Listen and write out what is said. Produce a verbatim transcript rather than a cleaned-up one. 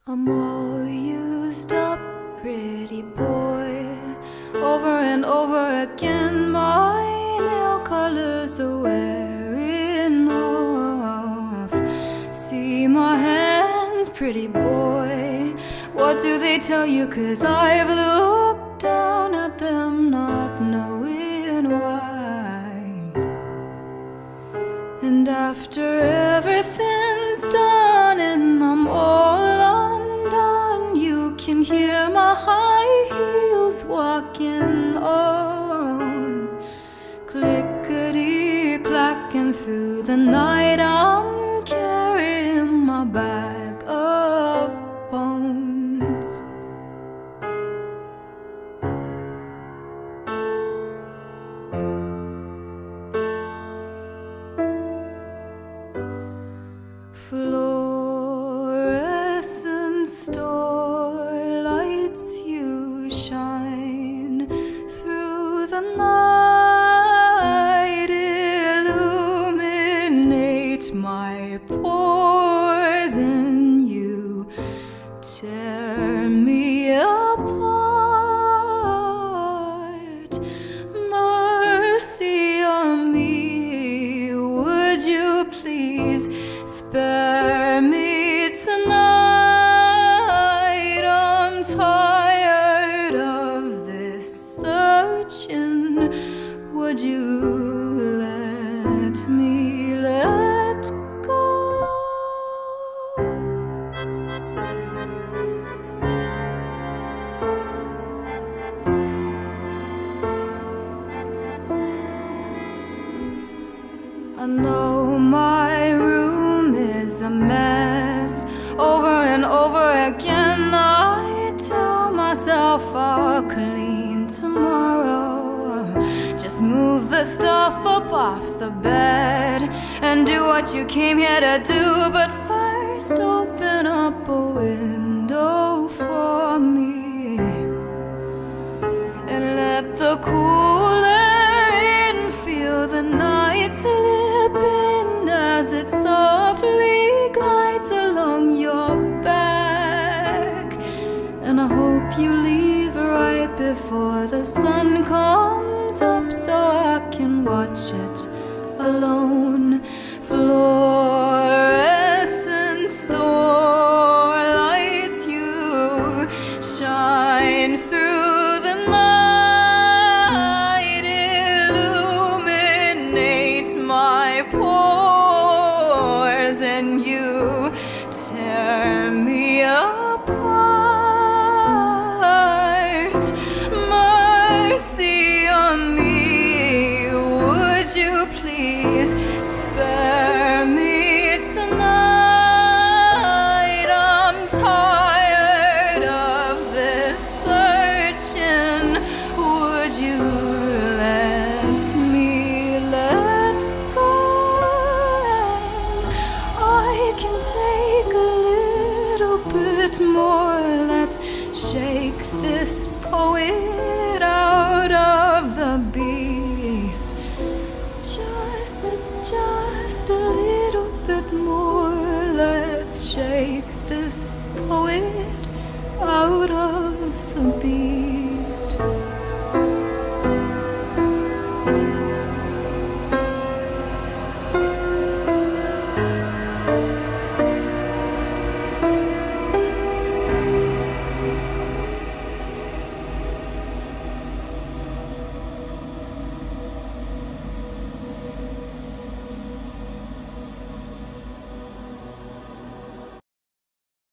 I'm all used up, pretty boy. Over and over again, my nail colors are wearing off. See my hands, pretty boy. What do they tell you? 'Cause I've looked down at them, not knowing why. And after everything's done and I'm all undone, you can hear my high heels walking on, clickety-clacking through the night. I'm carrying my bag of bones. Fluorescent starlights, you shine through the night, illuminate my pores, and you tear me apart. Mercy on me, would you please spare me tonight? I'm tired of this searching. Would you let me let go? I know my room is a mess. Over and over again, I tell myself I'll clean tomorrow. Just move the stuff up off the bed and do what you came here to do. But first, open up a window for me and let the cool air in, feel the night slip in as it softly glides along your back. And I hope you leave right before the sun comes up, so I can watch it alone. Fluorescent starlights, you shine through the night, illuminate my pores, and you tear me apart. Mercy on me, would you please spare me tonight? I'm tired of this searching. Would you let me let go? And I can take a little bit more. Let's shake this poet out of the beast. Just, just a little bit more. Let's shake this poet out of the beast.